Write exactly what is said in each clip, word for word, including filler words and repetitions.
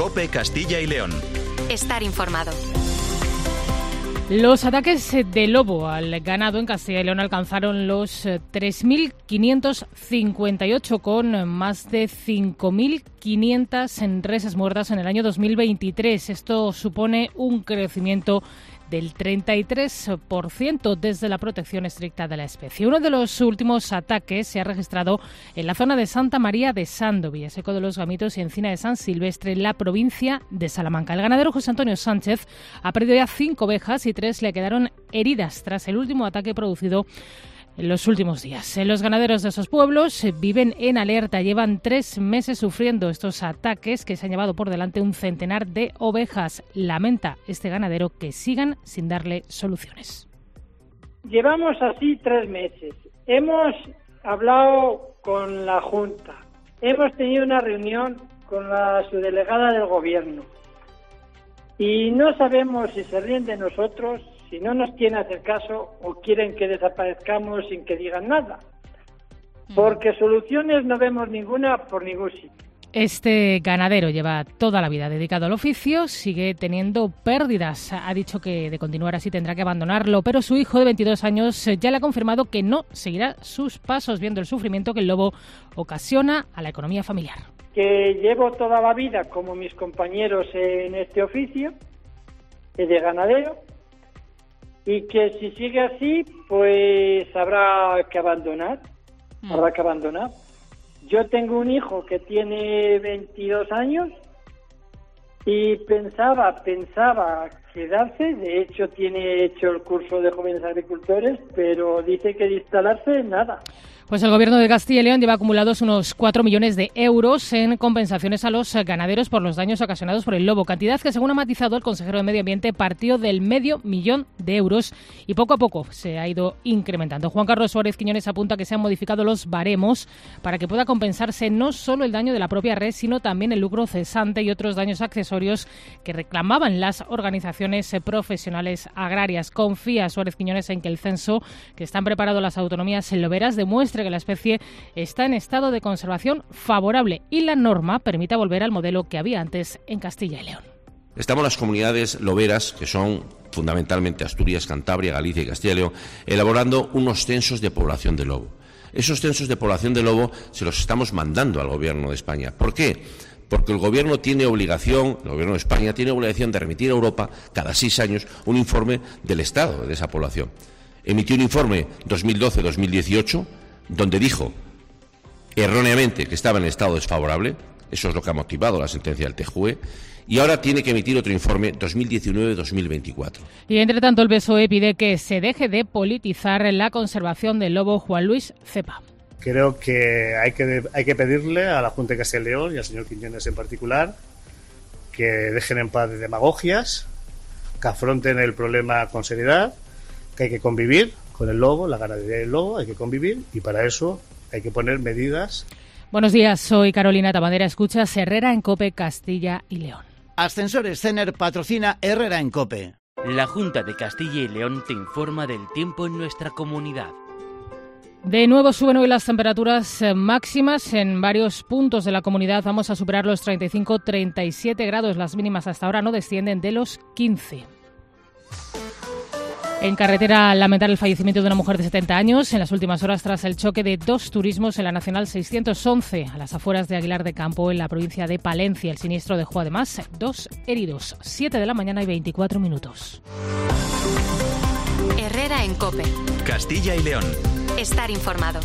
COPE Castilla y León. Estar informado. Los ataques de lobo al ganado en Castilla y León alcanzaron los tres mil quinientos cincuenta y ocho, con más de cinco mil quinientas reses muertas en el año dos mil veintitrés. Esto supone un crecimiento del treinta y tres por ciento desde la protección estricta de la especie. Uno de los últimos ataques se ha registrado en la zona de Santa María de Sandovi, Seco de los Gamitos y Encina de San Silvestre, en la provincia de Salamanca. El ganadero José Antonio Sánchez ha perdido ya cinco ovejas y tres le quedaron heridas tras el último ataque producido en los últimos días. Los ganaderos de esos pueblos viven en alerta. Llevan tres meses sufriendo estos ataques que se han llevado por delante un centenar de ovejas. Lamenta este ganadero que sigan sin darle soluciones. Llevamos así tres meses. Hemos hablado con la Junta. Hemos tenido una reunión con la subdelegada del Gobierno. Y no sabemos si se ríen de nosotros, si no nos quieren hacer caso o quieren que desaparezcamos sin que digan nada. Porque soluciones no vemos ninguna por ningún sitio. Este ganadero lleva toda la vida dedicado al oficio, sigue teniendo pérdidas. Ha dicho que de continuar así tendrá que abandonarlo, pero su hijo de veintidós años ya le ha confirmado que no seguirá sus pasos, viendo el sufrimiento que el lobo ocasiona a la economía familiar. Que llevo toda la vida, como mis compañeros en este oficio, de ganadero, y que si sigue así, pues habrá que abandonar, mm. habrá que abandonar. Yo tengo un hijo que tiene veintidós años y pensaba, pensaba quedarse, de hecho tiene hecho el curso de jóvenes agricultores, pero dice que de instalarse nada. Pues el Gobierno de Castilla y León lleva acumulados unos cuatro millones de euros en compensaciones a los ganaderos por los daños ocasionados por el lobo, cantidad que, según ha matizado el consejero de Medio Ambiente, partió del medio millón de euros y poco a poco se ha ido incrementando. Juan Carlos Suárez Quiñones apunta que se han modificado los baremos para que pueda compensarse no solo el daño de la propia red, sino también el lucro cesante y otros daños accesorios que reclamaban las organizaciones profesionales agrarias. Confía Suárez Quiñones en que el censo que están preparando las autonomías loberas demuestre que la especie está en estado de conservación favorable y la norma permita volver al modelo que había antes en Castilla y León. Estamos las comunidades loberas, que son fundamentalmente Asturias, Cantabria, Galicia y Castilla y León, elaborando unos censos de población de lobo. Esos censos de población de lobo se los estamos mandando al Gobierno de España. ¿Por qué? Porque el Gobierno tiene obligación, el Gobierno de España tiene obligación de remitir a Europa cada seis años un informe del estado de esa población. Emitió un informe dos mil doce dos mil dieciocho donde dijo erróneamente que estaba en estado desfavorable. Eso es lo que ha motivado la sentencia del T J U E. Y ahora tiene que emitir otro informe dos mil diecinueve dos mil veinticuatro. Y entre tanto el P S O E pide que se deje de politizar la conservación del lobo. Juan Luis Cepa. Creo que hay que hay que pedirle a la Junta de Castilla y León y al señor Quiñones en particular que dejen en paz de demagogias, que afronten el problema con seriedad, que hay que convivir con el lobo, la ganadería del lobo, hay que convivir y para eso hay que poner medidas. Buenos días, soy Carolina Tabandera, escuchas Herrera en COPE Castilla y León. Ascensores Cener patrocina Herrera en COPE. La Junta de Castilla y León te informa del tiempo en nuestra comunidad. De nuevo suben hoy las temperaturas máximas en varios puntos de la comunidad. Vamos a superar los treinta y cinco a treinta y siete grados. Las mínimas hasta ahora no descienden de los quince. En carretera, lamentar el fallecimiento de una mujer de setenta años en las últimas horas tras el choque de dos turismos en la Nacional seiscientos once, a las afueras de Aguilar de Campo, en la provincia de Palencia. El siniestro dejó además dos heridos. siete de la mañana y veinticuatro minutos. Herrera en COPE. Castilla y León. Estar informado.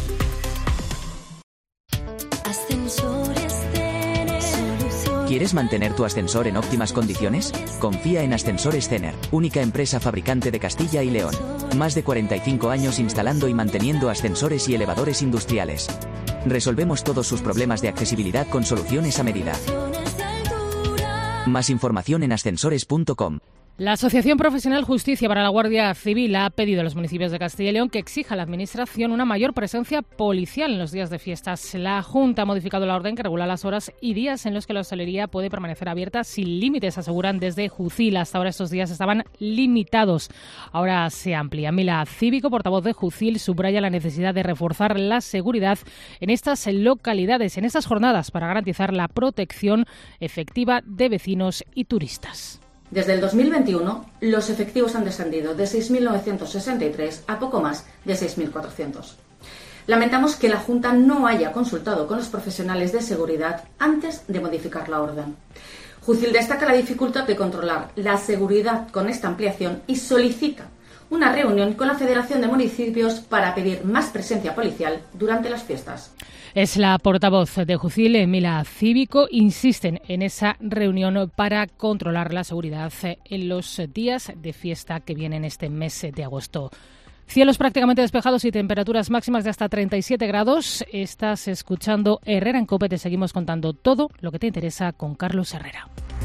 ¿Quieres mantener tu ascensor en óptimas condiciones? Confía en Ascensores Cener, única empresa fabricante de Castilla y León. Más de cuarenta y cinco años instalando y manteniendo ascensores y elevadores industriales. Resolvemos todos sus problemas de accesibilidad con soluciones a medida. Más información en ascensores punto com. La Asociación Profesional Justicia para la Guardia Civil ha pedido a los municipios de Castilla y León que exija a la Administración una mayor presencia policial en los días de fiestas. La Junta ha modificado la orden que regula las horas y días en los que la hostelería puede permanecer abierta sin límites, aseguran desde Jucil. Hasta ahora estos días estaban limitados. Ahora se amplía. Mila Cívico, portavoz de Jucil, subraya la necesidad de reforzar la seguridad en estas localidades, en estas jornadas, para garantizar la protección efectiva de vecinos y turistas. Desde el dos mil veintiuno, los efectivos han descendido de seis mil novecientos sesenta y tres a poco más de seis mil cuatrocientos. Lamentamos que la Junta no haya consultado con los profesionales de seguridad antes de modificar la orden. Jucil destaca la dificultad de controlar la seguridad con esta ampliación y solicita una reunión con la Federación de Municipios para pedir más presencia policial durante las fiestas. Es la portavoz de Jucil, Mila Cívico. Insisten en esa reunión para controlar la seguridad en los días de fiesta que vienen este mes de agosto. Cielos prácticamente despejados y temperaturas máximas de hasta treinta y siete grados. Estás escuchando Herrera en COPE. Te seguimos contando todo lo que te interesa con Carlos Herrera.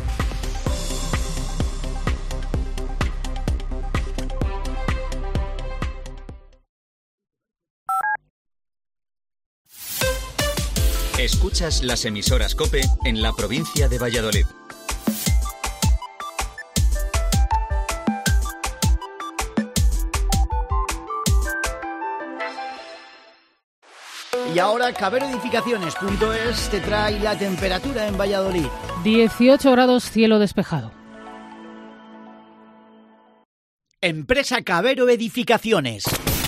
Escuchas las emisoras COPE en la provincia de Valladolid. Y ahora Cabero Edificaciones punto es te trae la temperatura en Valladolid. dieciocho grados, cielo despejado. Empresa Cabero Edificaciones.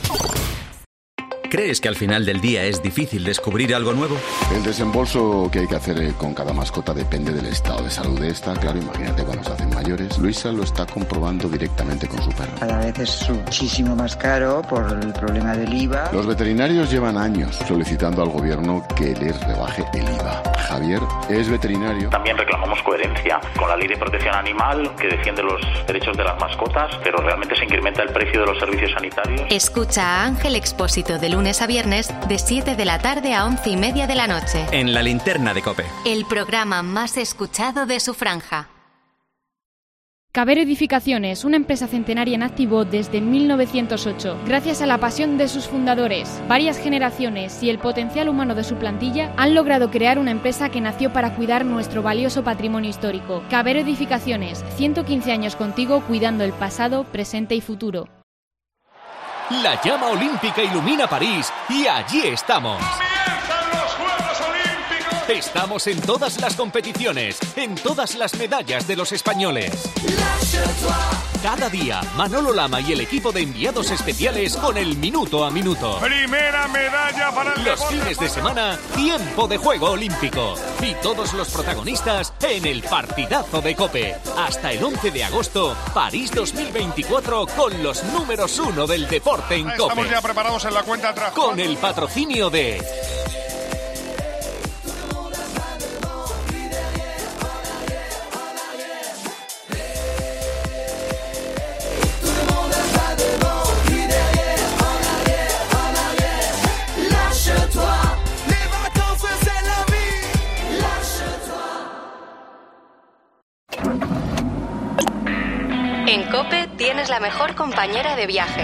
¿Crees que al final del día es difícil descubrir algo nuevo? El desembolso que hay que hacer con cada mascota depende del estado de salud de esta. Claro, imagínate cuando se hacen mayores. Luisa lo está comprobando directamente con su perro. Cada vez es muchísimo más caro por el problema del I V A. Los veterinarios llevan años solicitando al gobierno que les rebaje el I V A. Javier es veterinario. También reclamamos coherencia con la ley de protección animal que defiende los derechos de las mascotas, pero realmente se incrementa el precio de los servicios sanitarios. Escucha a Ángel Expósito de lunes a viernes de siete de la tarde a once y media de la noche. En la linterna de COPE. El programa más escuchado de su franja. Cabero Edificaciones, una empresa centenaria en activo desde mil novecientos ocho. Gracias a la pasión de sus fundadores, varias generaciones y el potencial humano de su plantilla, han logrado crear una empresa que nació para cuidar nuestro valioso patrimonio histórico. Cabero Edificaciones, ciento quince años contigo cuidando el pasado, presente y futuro. La llama olímpica ilumina París y allí estamos. ¡Comienzan los Juegos Olímpicos! Estamos en todas las competiciones, en todas las medallas de los españoles. Cada día, Manolo Lama y el equipo de enviados especiales con el minuto a minuto. Primera medalla para el Los fines de semana, tiempo de juego olímpico. Y todos los protagonistas en el partidazo de COPE. Hasta el once de agosto, París dos mil veinticuatro con los números uno del deporte en COPE. Estamos ya preparados en la cuenta atrás. Con el patrocinio de... En COPE tienes la mejor compañera de viaje.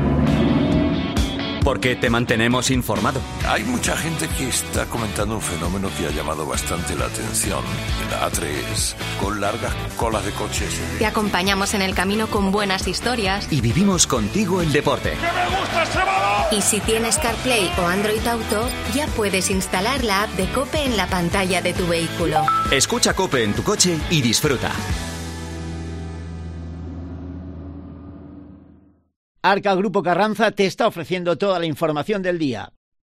Porque te mantenemos informado. Hay mucha gente que está comentando un fenómeno que ha llamado bastante la atención. En la A tres, con largas colas de coches. Te acompañamos en el camino con buenas historias. Y vivimos contigo el deporte. ¡Que me gusta Extremadura! Y si tienes CarPlay o Android Auto, ya puedes instalar la app de COPE en la pantalla de tu vehículo. Escucha COPE en tu coche y disfruta. Arca Grupo Carranza te está ofreciendo toda la información del día.